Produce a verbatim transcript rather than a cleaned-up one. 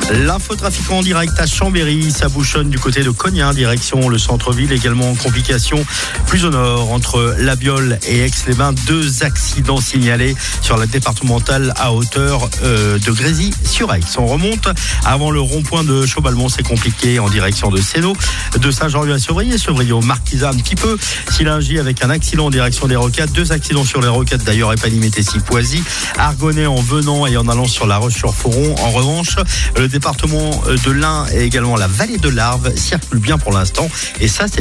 L'infotrafic en direct à Chambéry, ça bouchonne du côté de Cognin, direction le centre-ville. Également en complication plus au nord entre La Biole et Aix-les-Bains. Deux accidents signalés sur la départementale à hauteur euh, de Grésy-sur-Aix. On remonte avant le rond-point de Chaubalmont, c'est compliqué en direction de Sénaux, de Saint-Jean-Louis à Sevrier, Sevrier au Marquisat un petit peu. Silingy avec un accident en direction des Rocades. Deux accidents sur les Rocades d'ailleurs, Épany-Métessy-Poisy. Argonnet en venant et en allant sur la Roche-sur-Foron. En revanche, le département de l'Ain et également la vallée de l'Arve circulent bien pour l'instant. Et ça, c'est